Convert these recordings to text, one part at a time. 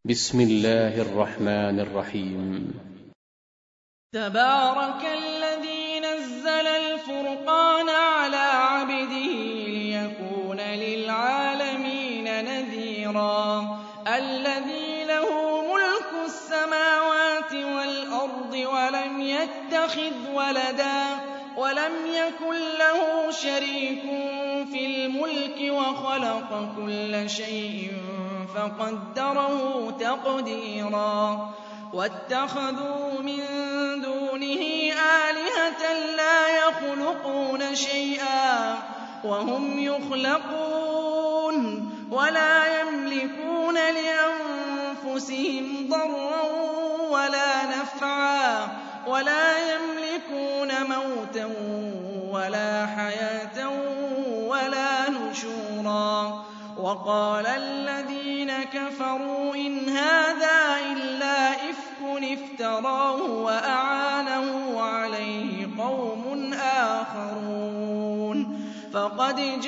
بسم الله الرحمن الرحيم. تبارك الذي نزل الفرقان على عبده ليكون للعالمين نذيرا الذي له ملك السماوات والأرض ولم يتخذ ولدا ولم يكن له شريك في الملك وخلق كل شيء فقدره تقديرا واتخذوا من دونه آلهة لا يخلقون شيئا وهم يخلقون ولا يملكون لأنفسهم ضرا ولا نفعا ولا يملكون موتا ولا حياة ولا نشورا وقال الذين كفروا إن هذا إلا إفك افتراه وأعانه عليه قوم آخرون فقد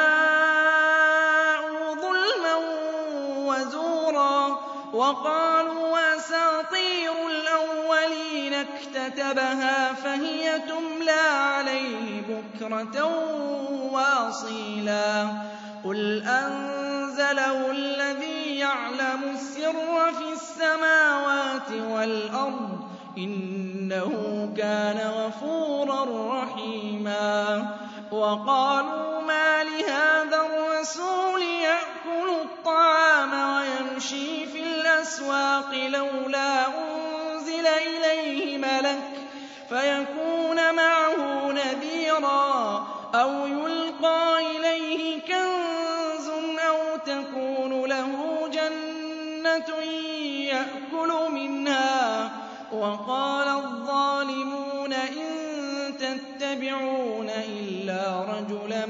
جاءوا ظلما وزورا وقالوا أساطير الأولين اكتتبها فهي تملى عليه بكرة وأصيلا قل أنزله الذي يعلم السر في السماوات والأرض إنه كان غفورا رحيما وقالوا ما لهذا الرسول يأكل الطعام ويمشي في الأسواق لولا أنزل إليه ملك فيكون معه نذيرا أو يلقى إليه كنز أو تكون له جنة يأكل منها وقال الظالمون إن تتبعون إلا رجلا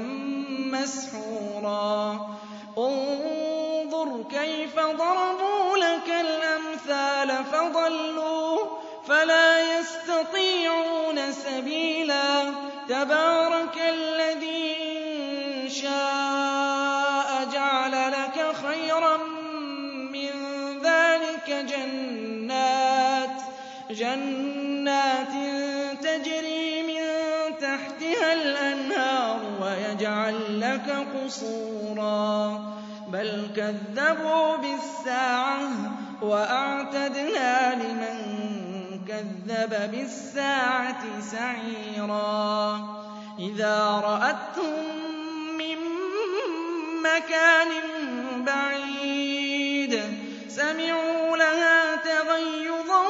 مسحورا انظر كيف ضربوا لك الأمثال فضلوا فلا يستطيعون سبيلا تبارك الذي إن شاء جعل لك خيرا من ذلك جنات تجري من تحتها الأنهار ويجعل لك قصورا بل كذبوا بالساعة وأعتدنا لمن كذب بالساعة سعيرا إذا رأتهم من مكان بعيد سمعوا لها تغيظا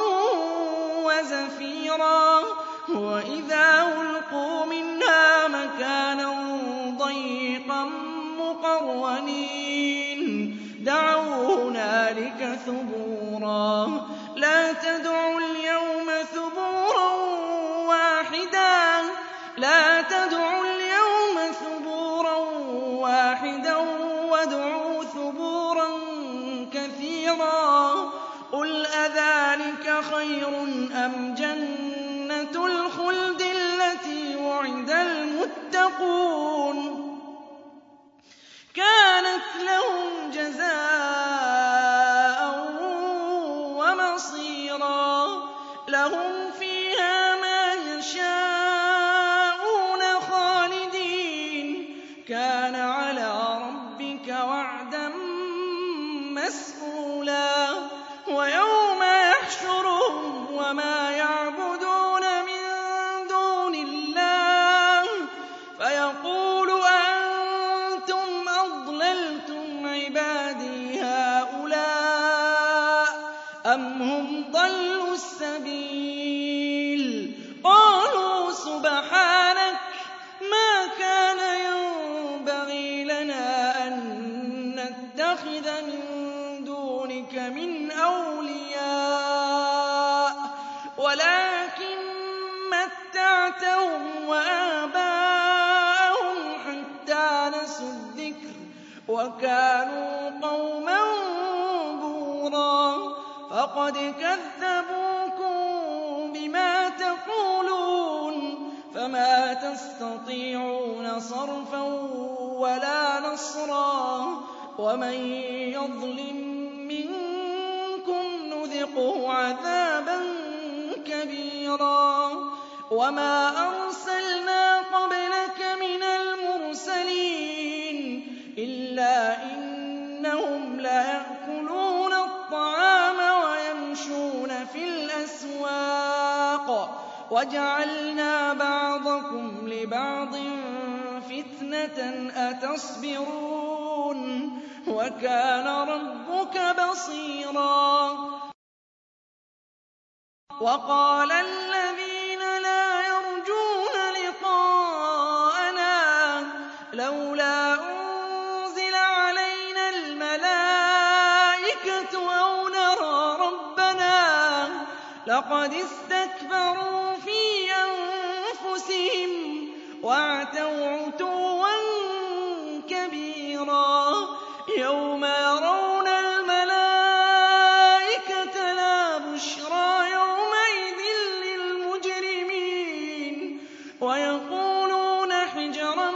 وزفيرا وإذا ألقوا منها مكانا ضيقا مقرنين دعوا هنالك ثبورا لا تدعوا اليوم ثبورا واحدا وادعوا ثبورا كثيرا قل أذلك خير أم جنة الخلد التي وعد المتقون كانت لهم جزاء ومصيرا لهم فيها ما يشاءون خالدين كان على ربك وعدا مسئولا ويوم يحشرهم وما يعبدون من دون الله فيقول أأنتم أضللتم عبادي هؤلاء أم هم ضلوا السبيل قالوا سبحانك ما كان ينبغي لنا أن نتخذ من دونك من أولياء ولكن متعتهم وآباءهم حتى نسوا الذكر وكانوا قوما بورا فقد كذبوكم بما تقولون فما تستطيعون صرفا ولا نصرا ومن يظلم منكم نُذِقْهُ عَذَابًا كَبِيرًا وَمَا أَرْسَلْنَا قَبْلَكَ مِنَ الْمُرْسَلِينَ إِلَّا إِنَّهُمْ لَيَأْكُلُونَ الطَّعَامَ وَيَمْشُونَ فِي الْأَسْوَاقِ وَجَعَلْنَا بَعْضَكُمْ لِبَعْضٍ فِتْنَةً أَتَصْبِرُونَ وَكَانَ رَبُّكَ بَصِيرًا وَقَالَ الَّذِينَ لَا يَرْجُونَ لِقَاءَنَا لَوْلَا أُنزِلَ عَلَيْنَا الْمَلَائِكَةُ أَوْ نَرَىٰ رَبَّنَا لَقَدِ اسْتَكْبَرُوا فِي أَنفُسِهِمْ وَعَتَوْا عُتُوًّا كَبِيرًا يَوْمَ يَرَوْنَ الْمَلَائِكَةَ لَا بُشْرَىٰ يَوْمَئِذٍ لِّلْمُجْرِمِينَ وَيَقُولُونَ حِجْرًا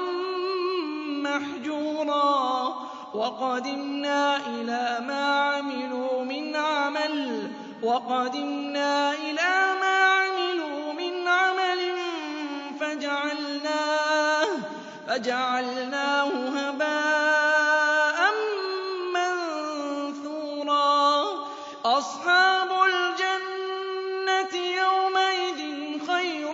مَّحْجُورًا وَقَدِمْنَا إِلَىٰ مَا عَمِلُوا مِنْ عَمَلٍ فَجَعَلْنَاهُ هَبَاءً مَّنثُورًا أَصْحَابُ الْجَنَّةِ يَوْمَئِذٍ خَيْرٌ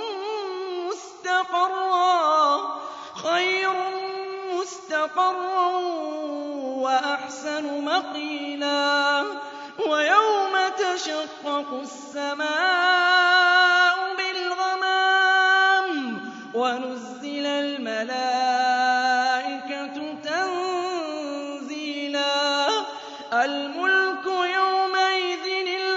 مُّسْتَقَرًّا وَأَحْسَنُ مَقِيلًا وَيَوْمَ تَشَقَّقُ السَّمَاءُ بِالْغَمَامِ وَنُزِّلَ الْمَلَائِكَةُ تَنزِيلًا الْمُلْكُ يَوْمَئِذٍ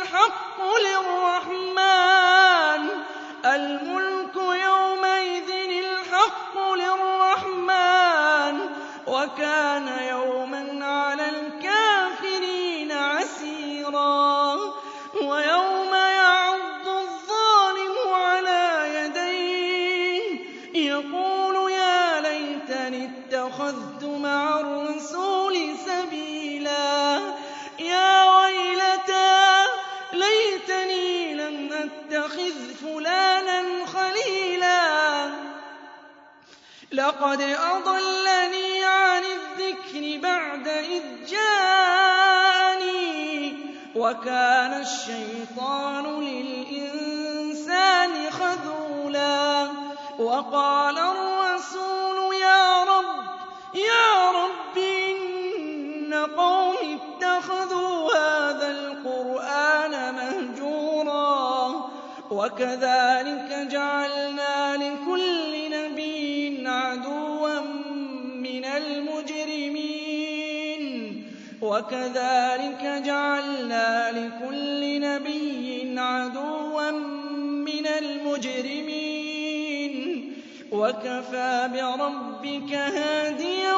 الْحَقُّ لِلرَّحْمَٰنِ وَكَانَ يَوْمًا عَلَى الْكَافِرِينَ عَسِيرًا وَيَوْمَ يَعَضُّ الظَّالِمُ عَلَىٰ يَدَيْهِ يَقُولُ يَا لَيْتَنِي اتَّخَذْتُ مَعَ الرَّسُولِ سَبِيلًا يَا وَيْلَتَىٰ لَيْتَنِي لَمْ أَتَّخِذْ فُلَانًا خَلِيلًا لَّقَدْ أَضَلَّنِي عَنِ الذِّكْرِ بَعْدَ إِذْ جَاءَنِي وَكَانَ الشَّيْطَانُ لِلْإِنسَانِ خَذُولًا وَقَالَ الرَّسُولُ يَا رَبِّ إِنَّ قَوْمِي اتَّخَذُوا هَٰذَا الْقُرْآنَ مَهْجُورًا وَكَذَٰلِكَ جَعَلْنَا لِكُلِّ نَبِيٍّ عَدُوًّا مِّنَ الْمُجْرِمِينَ وَكَفَىٰ بِرَبِّكَ هَادِيًا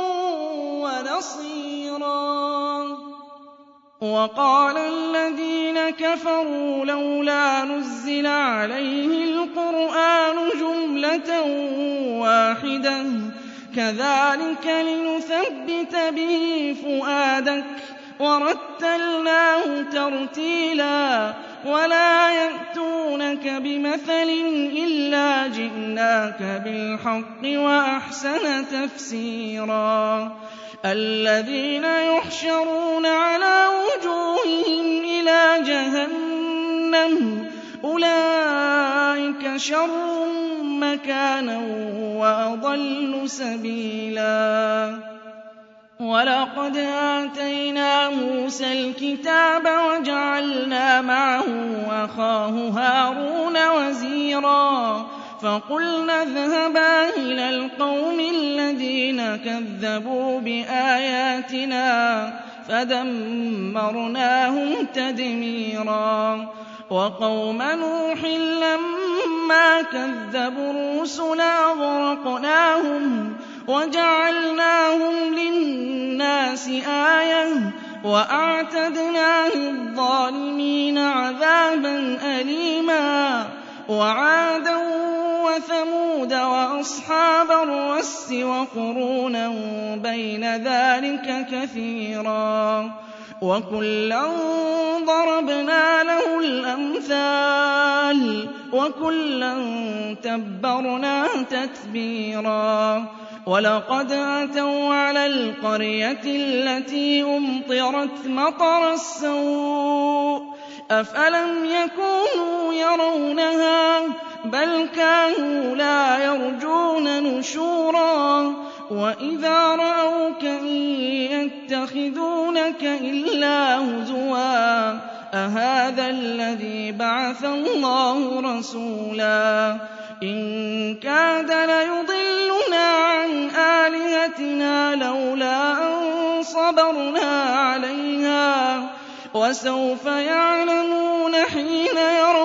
وَنَصِيرًا وَقَالَ الَّذِينَ كَفَرُوا لَوْلَا نُزِّلَ عَلَيْهِ الْقُرْآنُ جُمْلَةً وَاحِدَةً كَذَٰلِكَ لِنُثَبِّتَ بِهِ فُؤَادَكَ وَرَتَّلْنَاهُ تَرْتِيلًا وَلَا يَأْتُونَكَ بِمَثَلٍ إِلَّا جِئْنَاكَ بِالْحَقِّ وَأَحْسَنَ تَفْسِيرًا الَّذِينَ يُحْشَرُونَ عَلَىٰ وُجُوهِهِمْ إِلَىٰ جَهَنَّمَ أُولَٰئِكَ شَرٌّ مَّكَانًا وَأَضَلُّ سَبِيلًا وَلَقَدْ آتَيْنَا مُوسَى الْكِتَابَ وَجَعَلْنَا مَعَهُ أَخَاهُ هَارُونَ وَزِيرًا فَقُلْنَا اذْهَبَا إِلَى الْقَوْمِ الَّذِينَ كَذَّبُوا بِآيَاتِنَا فَدَمَّرْنَاهُمْ تَدْمِيرًا وَقَوْمَ نُوحٍ لَّمَّا كَذَّبُوا الرُّسُلَ أَغْرَقْنَاهُمْ وَجَعَلْنَاهُمْ لِلنَّاسِ آيَةً وَأَعْتَدْنَا لِلظَّالِمِينَ عَذَابًا أَلِيمًا وَعَادًا وَثَمُودَ وَأَصْحَابَ الرَّسِّ وَقُرُونًا بَيْنَ ذَٰلِكَ كَثِيرًا وَكُلًّا ضَرَبْنَا لَهُ الْأَمْثَالَ وَكُلًّا تَبَّرْنَا تَتْبِيرًا وَلَقَدْ أَتَوْا عَلَى الْقَرْيَةِ الَّتِي أُمْطِرَتْ مَطَرَ السَّوْءِ أَفَلَمْ يَكُونُوا يَرَوْنَهَا بَلْ كَانُوا لَا يَرْجُونَ نُشُورًا وَإِذَا رَأَوْكَ إِن يَتَّخِذُونَكَ إِلَّا هُزُوًا أَهَٰذَا الَّذِي بَعَثَ اللَّهُ رَسُولًا إِن كَادَ لَيُضِلُّنَا عَنْ آلِهَتِنَا لَوْلَا أَن صَبَرْنَا عَلَيْهَا وَسَوْفَ يَعْلَمُونَ حِينَ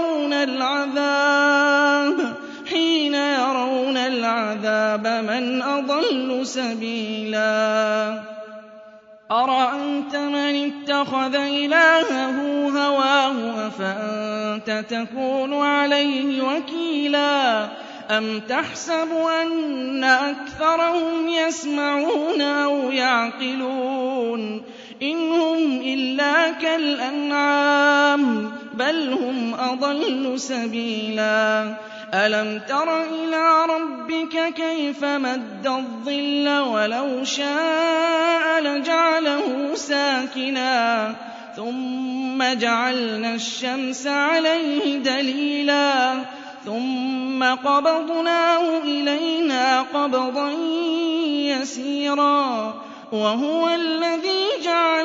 يَرَوْنَ الْعَذَابَ مَنْ أَضَلُّ سَبِيلًا أَرَأَيْتَ مَنِ اتَّخَذَ إِلَٰهَهُ هَوَاهُ أَفَأَنتَ تَكُونُ عَلَيْهِ وَكِيلًا أَمْ تَحْسَبُ أَنَّ أَكْثَرَهُمْ يَسْمَعُونَ أَوْ يَعْقِلُونَ إِنْ هُمْ إِلَّا كَالْأَنْعَامِ بَلْ هُمْ أَضَلُّ سَبِيلًا أَلَمْ تَرَ إِلَىٰ رَبِّكَ كَيْفَ مَدَّ الظِّلَّ وَلَوْ شَاءَ لَجَعَلَهُ سَاكِنًا ثُمَّ جَعَلْنَا الشَّمْسَ عَلَيْهِ دَلِيلًا ثُمَّ قَبَضْنَاهُ إِلَيْنَا قَبْضًا يَسِيرًا وَهُوَ الَّذِي جَعَلَ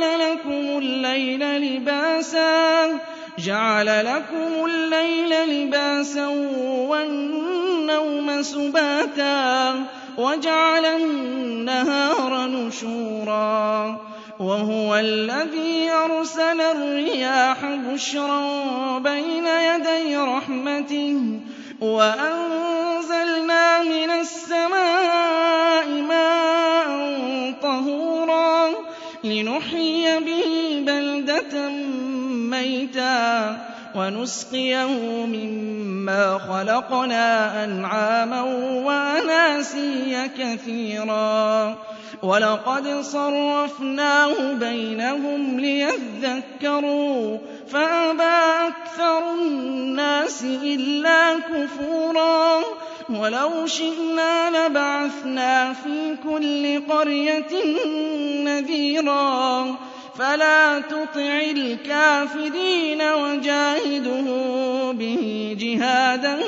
لَكُمُ اللَّيْلَ لِبَاسًا وَالنَّوْمَ سُبَاتًا وَجَعَلَ النَّهَارَ نُشُورًا وَهُوَ الَّذِي أَرْسَلَ الرِّيَاحَ بُشْرًا بَيْنَ يَدَيْ رَحْمَتِهِ وَأَنزَلْنَا مِنَ السَّمَاءِ مَاءً طَهُورًا لِّنُحْيِيَ بِهِ بَلْدَةً مَّيْتًا وَنُسْقِيَهُ مِمَّا خَلَقْنَا أَنْعَامًا وَأَنَاسِيَّ كَثِيرًا وَلَقَدْ صَرَّفْنَاهُ بَيْنَهُمْ لِيَذَّكَّرُوا فَأَبَىٰ أَكْثَرُ النَّاسِ إِلَّا كُفُورًا وَلَوْ شِئْنَا لَبَعَثْنَا فِي كُلِّ قَرْيَةٍ نَّذِيرًا فَلَا تُطِعِ الْكَافِرِينَ وَجَاهِدْهُم بِهِ جِهَادًا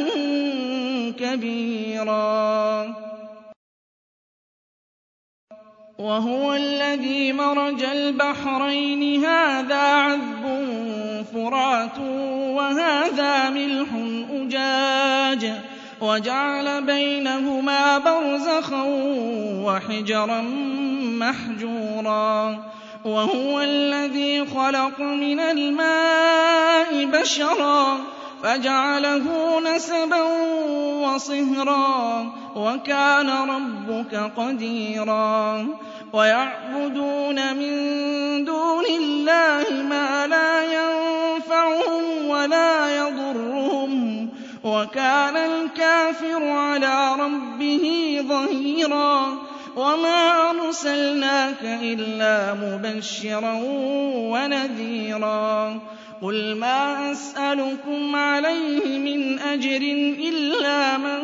كَبِيرًا وَهُوَ الَّذِي مَرَجَ الْبَحْرَيْنِ هَٰذَا عَذْبٌ فُرَاتٌ وَهَٰذَا مِلْحٌ أُجَاجٌ وَجَعَلَ بَيْنَهُمَا بَرْزَخًا وَحِجْرًا مَّحْجُورًا وَهُوَ الَّذِي خَلَقَ مِنَ الْمَاءِ بَشَرًا فَجَعَلَهُ نَسَبًا وَصِهْرًا وَكَانَ رَبُّكَ قَدِيرًا وَيَعْبُدُونَ مِن دُونِ اللَّهِ مَا لَا يَنفَعُهُمْ وَلَا يَضُرُّهُمْ وَكَانَ الْكَافِرُ عَلَىٰ رَبِّهِ ظَهِيرًا وَمَا أَرْسَلْنَاكَ إِلَّا مُبَشِّرًا وَنَذِيرًا قُلْ مَا أَسْأَلُكُمْ عَلَيْهِ مِنْ أَجْرٍ إِلَّا مَن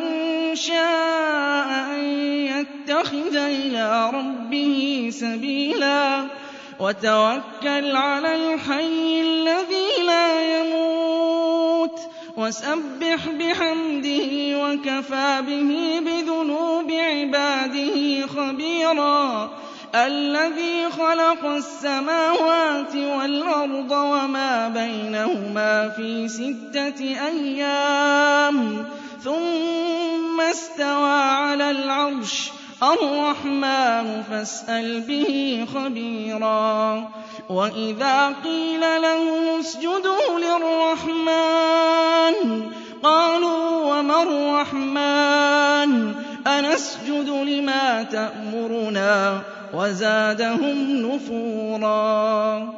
شَاءَ أَن يَتَّخِذَ إِلَىٰ رَبِّهِ سَبِيلًا وَتَوَكَّلْ عَلَى الْحَيِّ الَّذِي لَا يَمُوتُ وَسَبِّحْ بِحَمْدِهِ وَكَفَىٰ بِهِ بِذُنُوبِ عِبَادِهِ خَبِيرًا الَّذِي خَلَقَ السَّمَاوَاتِ وَالْأَرْضَ وَمَا بَيْنَهُمَا فِي 6 أَيَّامٍ ثُمَّ اسْتَوَىٰ عَلَى الْعَرْشِ الرَّحْمَٰنُ فَاسْأَلْ بِهِ خَبِيرًا وَإِذَا قِيلَ لَهُمُ اسْجُدُوا لِلرَّحْمَٰنِ قَالُوا وَمَا الرَّحْمَٰنُ أَنَسْجُدُ لِمَا تَأْمُرُنَا وَزَادَهُمْ نُفُورًا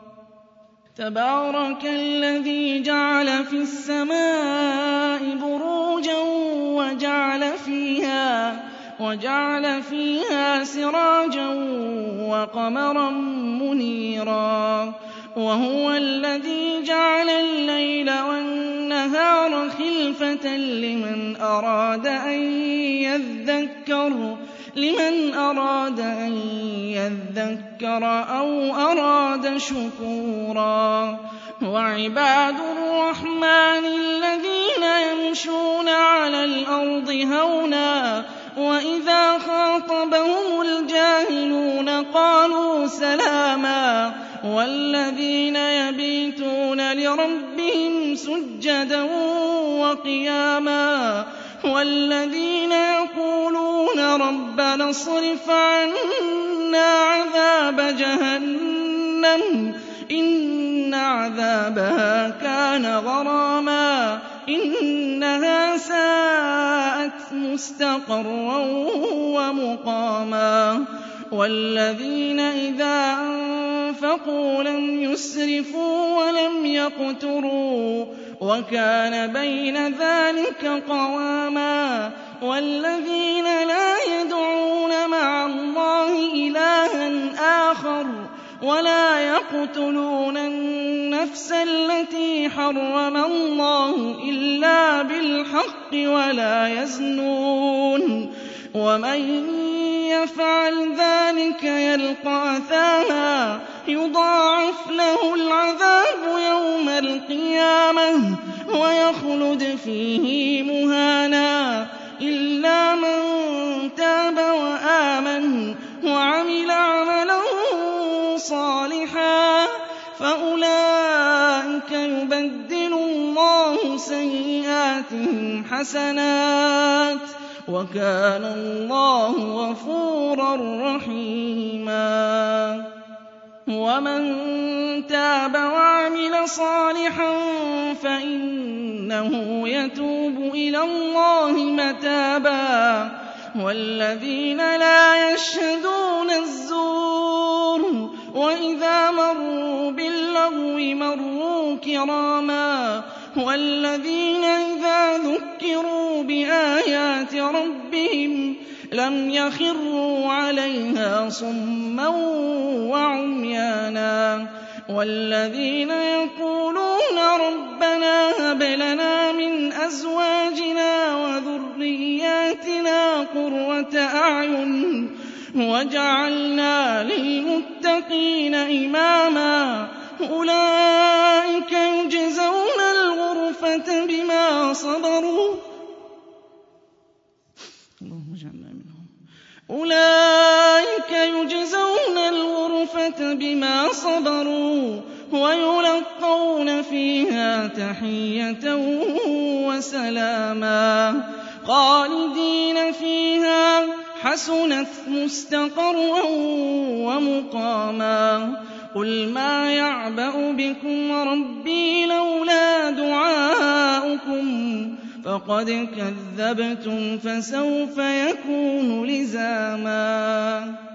تَبَارَكَ الَّذِي جَعَلَ فِي السَّمَاءِ بُرُوجًا وجعل فيها سراجا وقمرا منيرا وهو الذي جعل الليل والنهار خلفة لمن أراد أن يذكر أو أراد شكورا وعباد الرحمن الذين يمشون على الأرض هونا وإذا خاطبهم الجاهلون قالوا سلاما والذين يبيتون لربهم سجدا وقياما والذين يقولون ربنا اصرف عنا عذاب جهنم إن عذابها كان غراما إنها ساءت مستقرا ومقاما والذين إذا أنفقوا لم يسرفوا ولم يقتروا وكان بين ذلك قواما والذين لا يدعون مع الله إلها آخر ولا يقتلون النفس التي حرم الله إلا بالحق ولا يزنون ومن يفعل ذلك يلقى أثاما يضاعف له العذاب يوم القيامة ويخلد فيه مهانا إلا من تاب وآمن وعمل عملا صالحا فأولئك يبدل الله سيئاتهم حسنات وكان الله غفورا رحيما ومن تاب وعمل صالحا فإنه يتوب إلى الله متابا والذين لا يشهدون الزور وإذا مروا باللغو مروا كراما والذين إذا ذكروا بآيات ربهم لم يخروا عليها صما وعميانا والذين يقولون ربنا هب لنا من أزواجنا وذرياتنا قرة أعين وجعلنا للمتقين إماما أولئك يجزون الغرفة بما صبروا اللهم اجعلنا منهم أولئك يجزون الغرفة بما صبروا ويلقون فيها تحية وسلاما خالدين فيها حسنت مستقرا ومقاما قل ما يعبأ بكم ربي لولا دعاؤكم فقد كذبتم فسوف يكون لزاما